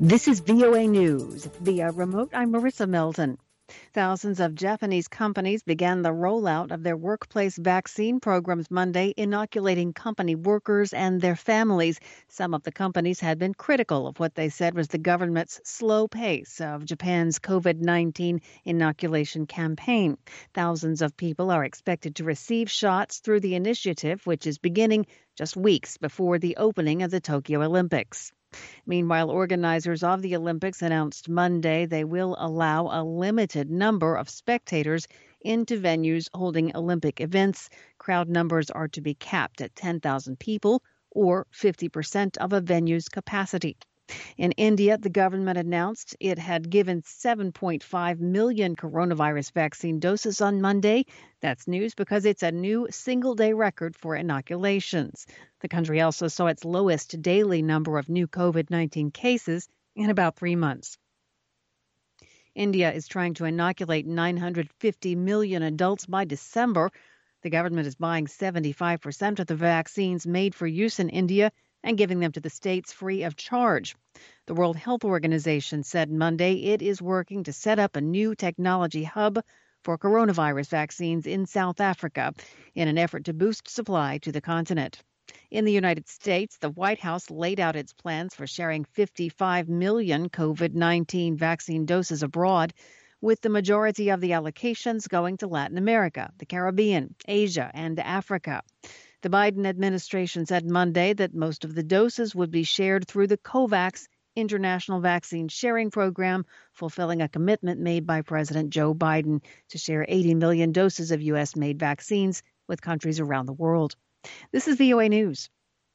This is VOA News. Via remote, I'm Marissa Melton. Thousands of Japanese companies began the rollout of their workplace vaccine programs Monday, inoculating company workers and their families. Some of the companies had been critical of what they said was the government's slow pace of Japan's COVID-19 inoculation campaign. Thousands of people are expected to receive shots through the initiative, which is beginning just weeks before the opening of the Tokyo Olympics. Meanwhile, organizers of the Olympics announced Monday they will allow a limited number of spectators into venues holding Olympic events. Crowd numbers are to be capped at 10,000 people, or 50% of a venue's capacity. In India, the government announced it had given 7.5 million coronavirus vaccine doses on Monday. That's news because it's a new single-day record for inoculations. The country also saw its lowest daily number of new COVID-19 cases in about 3 months. India is trying to inoculate 950 million adults by December. The government is buying 75% of the vaccines made for use in India and giving them to the states free of charge. The World Health Organization said Monday it is working to set up a new technology hub for coronavirus vaccines in South Africa in an effort to boost supply to the continent. In the United States, the White House laid out its plans for sharing 55 million COVID-19 vaccine doses abroad, with the majority of the allocations going to Latin America, the Caribbean, Asia, and Africa. The Biden administration said Monday that most of the doses would be shared through the COVAX International Vaccine Sharing Program, fulfilling a commitment made by President Joe Biden to share 80 million doses of U.S.-made vaccines with countries around the world. This is VOA News.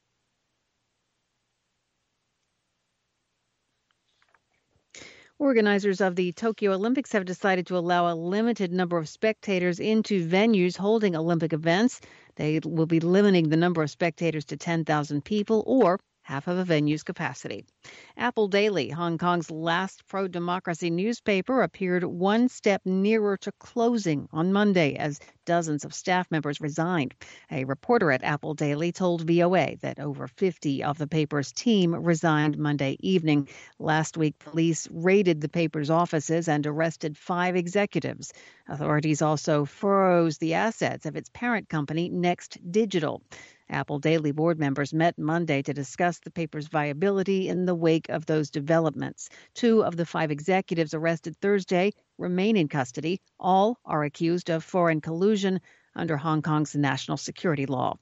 Organizers of the Tokyo Olympics have decided to allow a limited number of spectators into venues holding Olympic events. They will be limiting the number of spectators to 10,000 people, or half of a venue's capacity. Apple Daily, Hong Kong's last pro-democracy newspaper, appeared one step nearer to closing on Monday as dozens of staff members resigned. A reporter at Apple Daily told VOA that over 50 of the paper's team resigned Monday evening. Last week, police raided the paper's offices and arrested 5 executives. Authorities also froze the assets of its parent company, Next Digital. Apple Daily board members met Monday to discuss the paper's viability in the wake of those developments. 2 of the 5 executives arrested Thursday remain in custody. All are accused of foreign collusion under Hong Kong's national security law.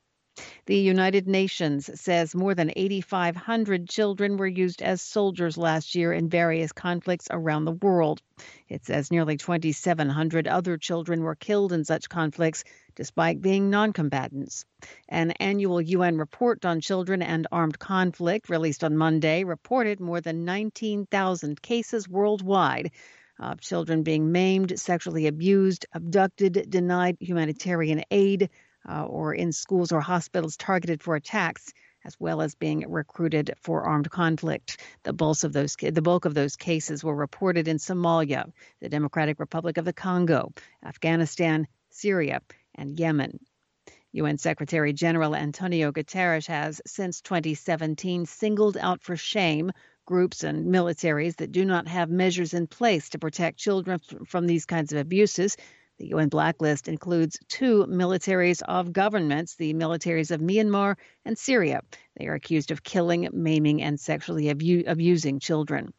The United Nations says more than 8,500 children were used as soldiers last year in various conflicts around the world. It says nearly 2,700 other children were killed in such conflicts, despite being non-combatants. An annual UN report on children and armed conflict released on Monday reported more than 19,000 cases worldwide of children being maimed, sexually abused, abducted, denied humanitarian aid, or in schools or hospitals targeted for attacks, as well as being recruited for armed conflict. The bulk of those cases were reported in Somalia, the Democratic Republic of the Congo, Afghanistan, Syria, and Yemen. UN Secretary General Antonio Guterres has, since 2017, singled out for shame groups and militaries that do not have measures in place to protect children from these kinds of abuses. The UN blacklist includes 2 militaries of governments, the militaries of Myanmar and Syria. They are accused of killing, maiming, and sexually abusing children.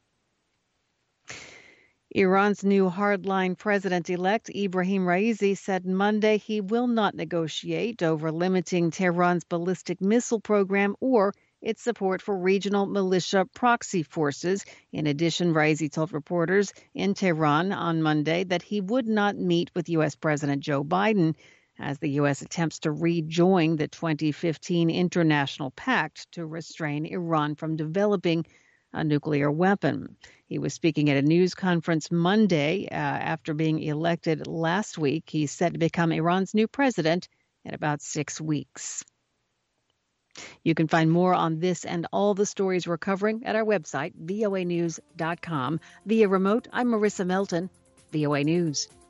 Iran's new hardline president-elect, Ibrahim Raisi, said Monday he will not negotiate over limiting Tehran's ballistic missile program or its support for regional militia proxy forces. In addition, Raisi told reporters in Tehran on Monday that he would not meet with U.S. President Joe Biden as the U.S. attempts to rejoin the 2015 international pact to restrain Iran from developing a nuclear weapon. He was speaking at a news conference Monday after being elected last week. He's set to become Iran's new president in about 6 weeks. You can find more on this and all the stories we're covering at our website, voanews.com. Via remote, I'm Marissa Melton, VOA News.